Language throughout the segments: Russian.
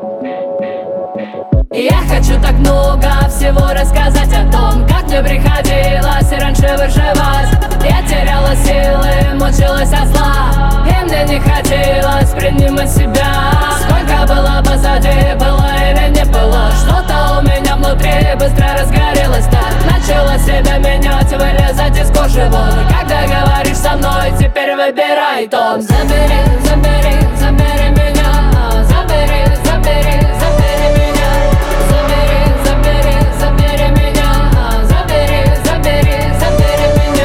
Я хочу так много всего рассказать о том, как мне приходилось раньше выживать. Я теряла силы, мучилась от зла, и мне не хотелось принимать себя. Сколько было позади, было или не было, что-то у меня внутри быстро разгорелось так. Начала себя менять, вылезать из кожи вон. Когда говоришь со мной, теперь выбирай тон. Забери, забери, забери меня. Забери, забери, забери меня. Забери, забери, забери меня. Забери, забери, забери меня.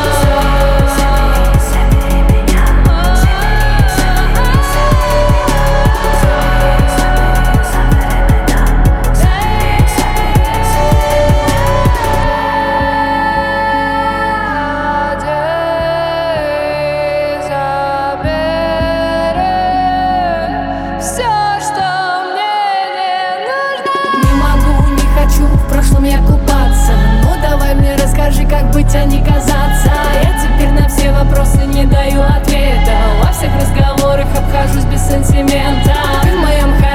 В прошлом я купаться, ну давай мне расскажи, как быть, а не казаться. Я теперь на все вопросы не даю ответа, во всех разговорах обхожусь без сантимента. Ты в моем